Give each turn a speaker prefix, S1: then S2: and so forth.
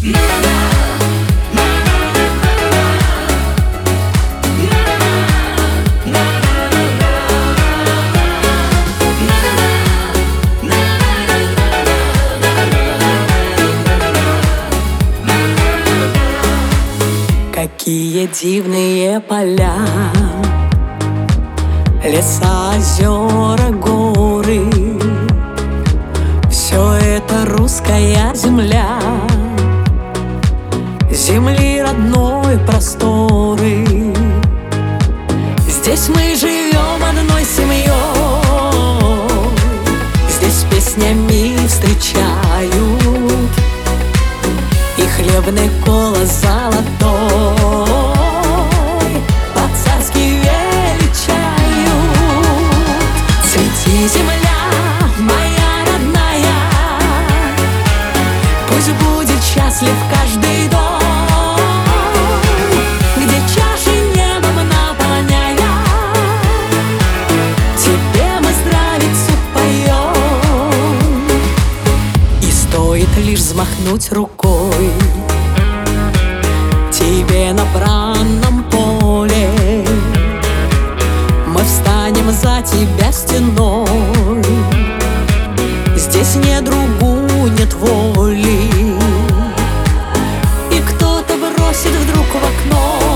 S1: Какие дивные поля, леса, озера, горы. Все это русская земля, земли родной просторы. Здесь мы живем одной семьей, здесь песнями встречают и хлебный колос золотой по-царски величают. Цвети, земля моя родная, пусть будет счастлив каждый дом, где чаши небом наполняя, тебе мы здравицу поем. И стоит лишь взмахнуть рукой тебе на бранном поле, мы встанем за тебя стеной. Здесь нет другу, нет воли, и кто-то бросит вдруг в окно: